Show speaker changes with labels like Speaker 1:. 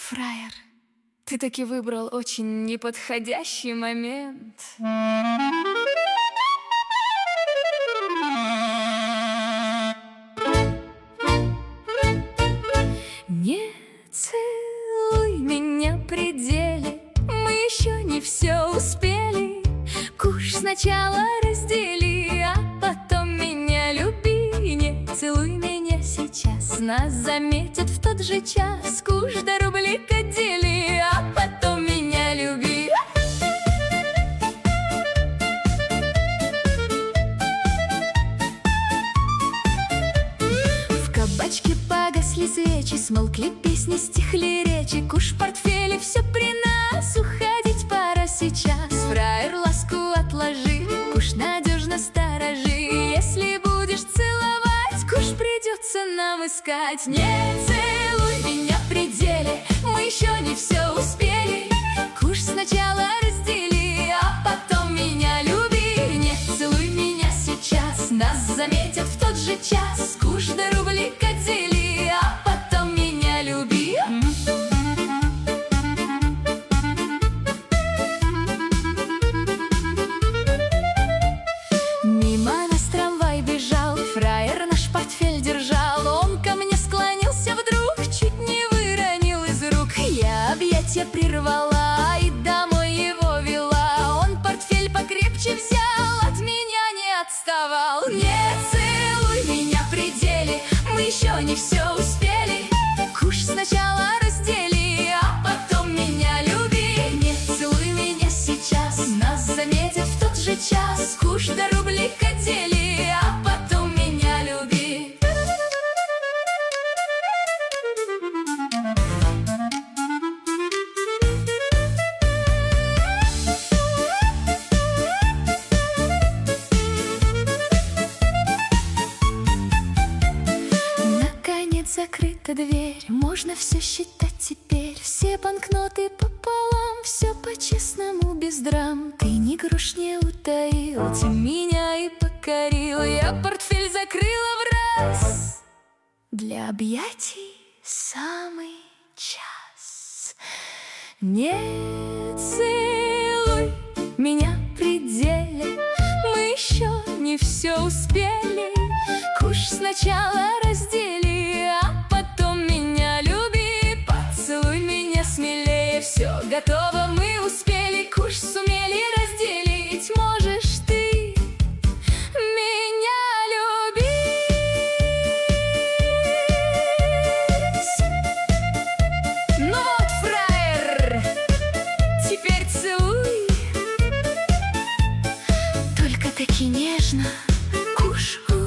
Speaker 1: Фраер, ты таки выбрал очень неподходящий момент. Не целуй меня при деле, мы еще не все успели. Куш сначала раздели, а потом меня люби. Не целуй меня сейчас, нас заметят в тот же час. Куш до рублика дели, а потом меня люби. В кабачке погасли свечи, смолкли песни, стихли речи. Куш в портфеле, все при нас, уходить пора сейчас. Фраер, ласку отложи, куш надежно сторожи. Если будешь целовать, куш придется нам искать. Не целуй меня при деле, мы еще не все успели. Куш сначала раздели, а потом меня люби. Не целуй меня сейчас, нас заметят в тот же час. Куш до рублика дели, а потом меня люби. Мимо нас трамвай бежал, фраер наш портфель держал. Он ко мне склонился вдруг, чуть не выронил из рук. Я объятия прервала и домой его вела. Он портфель покрепче взял, от меня не отставал. Не целуй меня при деле, мы еще не все успели. Куш сначала раздели, а потом меня люби. Не целуй меня сейчас, нас заметят в тот же час. Куш до рублика дели, а потом меня люби. Наконец закрыта дверь, можно все считать теперь. Все банкноты пополам, все по-честному, без драм. Ты ни грош не утаил, ты меня и покорил. Я портфель закрыла в раз, для объятий самый час. Не целуй меня при деле, мы еще не все успели. Куш сначала раздели, а потом меня люби. Поцелуй меня смелее, все готово, мы успели. Куш сумели разделить, можешь ты меня любить. Ну вот, фраер, теперь целуй, только таки нежно, куш.